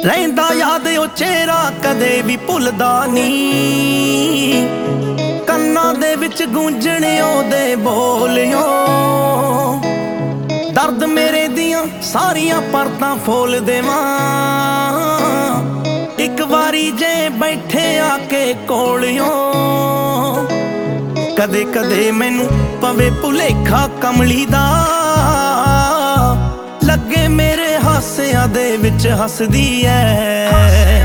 ਰਹਿੰਦਾ ਯਾਦ ਉਹ ਚਿਹਰਾ ਕਦੇ ਵੀ ਭੁੱਲਦਾ ਨਹੀਂ। ਕੰਨਾਂ ਦੇ ਵਿੱਚ ਗੂੰਜਣ ਉਹਦੇ ਬੋਲਿਓ, ਦਰਦ ਮੇਰੇ ਦੀਆਂ ਸਾਰੀਆਂ ਪਰਤਾਂ ਫੋਲ ਦੇਵਾਂ। ਇੱਕ ਵਾਰੀ ਜੇ ਬੈਠੇ ਆ ਕੇ ਕੋਲਿਓ, ਕਦੇ ਕਦੇ ਮੈਨੂੰ ਪਵੇ ਭੁਲੇਖਾ ਕਮਲੀ ਦਾ, ਲੱਗੇ ਮੇਰੇ ਹਾਸਿਆਂ ਦੇ ਵਿੱਚ ਹੱਸਦੀ ਐ।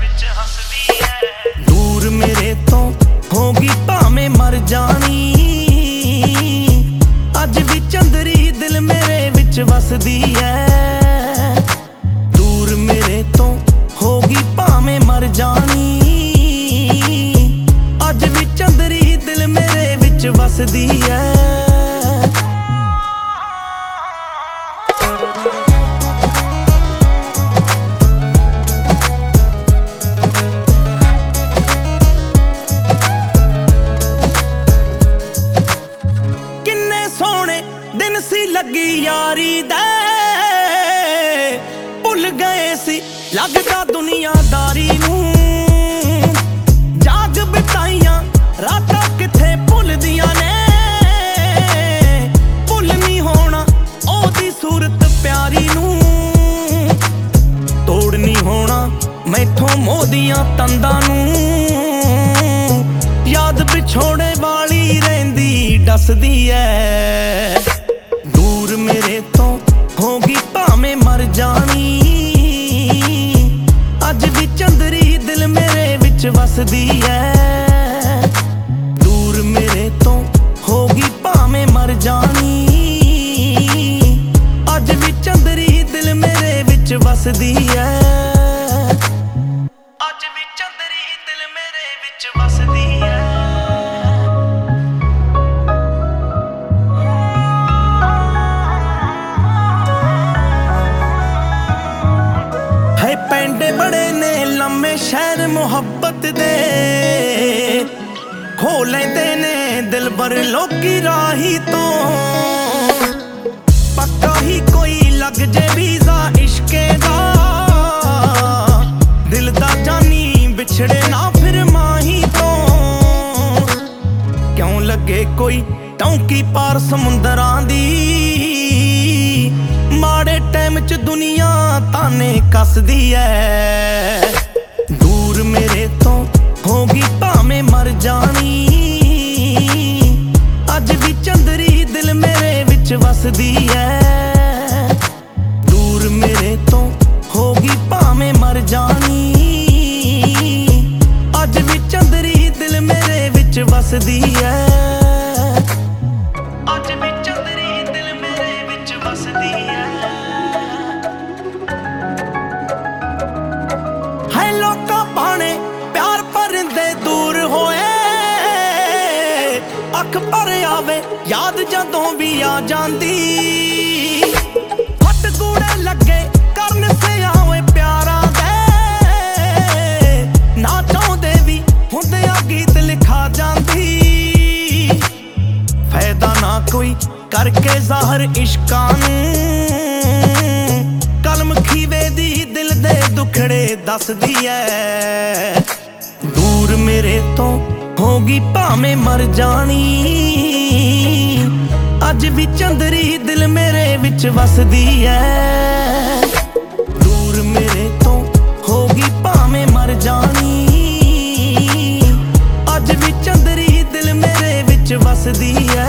ਦੂਰ ਮੇਰੇ ਤੋਂ ਹੋ ਗਈ ਭਾਵੇਂ ਮਰ ਜਾਣੀ, ਅੱਜ ਵੀ ਚੰਦਰੀ ਦਿਲ ਮੇਰੇ ਵਿੱਚ ਵਸਦੀ ਐ। ਦੂਰ ਮੇਰੇ ਤੋਂ ਹੋ ਗਈ ਭਾਵੇਂ ਮਰ ਜਾਣੀ, ਅੱਜ ਵੀ ਚੰਦਰੀ ਦਿਲ ਮੇਰੇ ਵਿੱਚ ਵਸਦੀ ਐ। ਦਿਨ ਸੀ ਲੱਗੀ ਯਾਰੀ ਦੇ, ਭੁੱਲ ਗਏ ਸੀ ਲੱਗਦਾ ਦੁਨੀਆਦਾਰੀ ਨੂੰ। ਜਾਗ ਬਿਤਾਈਆਂ ਰਾਤਾਂ ਕਿੱਥੇ ਭੁੱਲਦੀਆਂ ਨੇ, ਭੁੱਲ ਨਹੀਂ ਹੋਣਾ ਉਹਦੀ ਸੂਰਤ ਪਿਆਰੀ ਨੂੰ। ਤੋੜ ਨਹੀਂ ਹੋਣਾ ਮੈਥੋਂ ਮੋਦੀਆਂ ਤੰਦਾਂ ਨੂੰ, ਯਾਦ ਵਿਛੋੜੇ ਵਾਲੀ ਰਹਿੰਦੀ ਡਸਦੀ ਐ। ਦੂਰ ਮੇਰੇ ਤੋਂ ਹੋ ਗਈ ਭਾਵੇਂ ਮਰ ਜਾਣੀ, ਅੱਜ ਵੀ ਚੰਦਰੀ ਦਿਲ ਮੇਰੇ ਵਿੱਚ ਵਸਦੀ ਐ। ਦੂਰ ਮੇਰੇ ਤੋਂ ਹੋ ਗਈ ਭਾਵੇਂ ਮਰ ਜਾਣੀ, ਅੱਜ ਵੀ ਚੰਦਰੀ ਦਿਲ ਮੇਰੇ ਵਿੱਚ ਵਸਦੀ ਐ। ਅੱਜ ਵੀ ਚੰਦਰੀ ਦਿਲ ਮੇਰੇ ਵਿੱਚ ਵਸਦੀ ਐ। ਪਿੰਡ ਬੜੇ ਨੇ ਲੰਮੇ ਸ਼ਹਿਰ ਮੁਹੱਬਤ ਦੇ, ਖੋ ਲੈਂਦੇ ਨੇ ਦਿਲਬਰ ਲੋਕੀ ਰਾਹੀ ਤੋਂ। ਪੱਕਾ ਹੀ ਕੋਈ ਲੱਗ ਜੇ ਵੀਜ਼ਾ ਇਸ਼ਕੇ ਦਾ, ਦਿਲ ਦਾ ਜਾਨੀ ਵਿਛੜੇ ਨਾ ਫਿਰ ਮਾਹੀ ਤੋਂ। ਕਿਉਂ ਲੱਗੇ ਕੋਈ ਟੌਂਕੀ ਪਾਰ ਸਮੁੰਦਰਾਂ ਦੀ, ਮਾੜੇ ਟਾਈਮ ਚ ਦੁਨੀਆ ਤਾਨੇ ਕੱਸਦੀ ਐ। ਦੂਰ ਮੇਰੇ ਤੋਂ ਹੋ ਗਈ ਭਾਵੇਂ ਮਰ ਜਾਣੀ, ਅੱਜ ਵੀ ਚੰਦਰੀ ਦਿਲ ਮੇਰੇ ਵਿੱਚ ਵਸਦੀ ਐ। ਦੂਰ ਮੇਰੇ ਤੋਂ ਹੋ ਗਈ ਭਾਵੇਂ ਮਰ ਜਾਣੀ, ਅੱਜ ਵੀ ਚੰਦਰੀ ਦਿਲ ਮੇਰੇ ਵਿੱਚ ਵਸਦੀ ਐ। ਅੱਜ ਵੀ ਚੰਦਰੀ ਦਿਲ ਮੇਰੇ ਵਿੱਚ ਵਸਦੀ ਐ। ਲੋਕਾਂ ਬਾਣੇ ਪਿਆਰ ਪਰਿੰਦੇ ਦੂਰ ਹੋਏ, ਅੱਖ ਭਰ ਆਵੇ ਯਾਦ ਜਦੋਂ ਵੀ ਆ ਜਾਂਦੀ। ਹੱਟ ਗੂੜੇ ਲੱਗੇ ਕਰਨ ਸਿਆਵੇ ਪਿਆਰਾਂ ਦੇ, ਨਾ ਚਾਹੁੰਦੇ ਵੀ ਹੁੰਦਿਆਂ ਗੀਤ ਲਿਖਾ ਜਾਂਦੀ। ਫਾਇਦਾ ਨਾ ਕੋਈ ਕਰਕੇ ਜ਼ਾਹਰ ਇਸ਼ਕਾਂ ਨੂੰ, ਕਲਮ ਖੀਵੇ ਦੀ ਦਿਲ ਦੇ ਦੁਖੜੇ ਦੱਸਦੀ ਐ। ਦੂਰ ਮੇਰੇ ਤੋਂ ਹੋ ਗਈ ਭਾਵੇਂ ਮਰ ਜਾਣੀ, ਅੱਜ ਵੀ ਚੰਦਰੀ ਦਿਲ ਮੇਰੇ ਵਿੱਚ ਵਸਦੀ ਐ। ਦੂਰ ਮੇਰੇ ਤੋਂ ਹੋ ਗਈ ਭਾਵੇਂ ਮਰ ਜਾਣੀ, ਅੱਜ ਵੀ ਚੰਦਰੀ ਦਿਲ ਮੇਰੇ ਵਿੱਚ ਵਸਦੀ ਐ।